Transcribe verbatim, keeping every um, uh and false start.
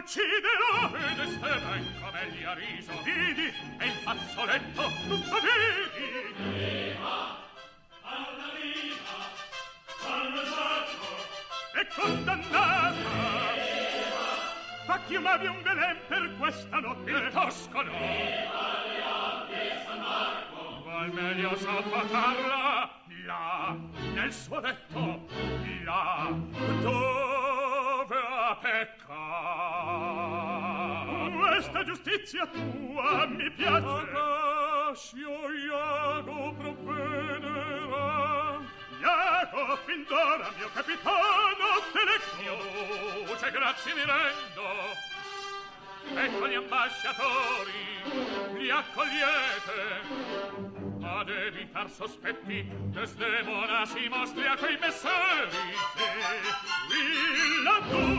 ucciderò ed estera in come gli ha riso vidi e il fazzoletto tutto vedi viva alla vita al sacco è condannata viva fa chiumavi un belen per questa notte il toscano viva gli occhi San Marco val meglio soffocarla là nel suo letto là dove ha peccato questa giustizia tua mi piace Agasio Iago provvederà Iago fin d'ora mio capitano te le c'è grazie mi rendo ecco gli ambasciatori li accogliete ad evitar sospetti Desdemona si mostri a quei messeri e qui la tua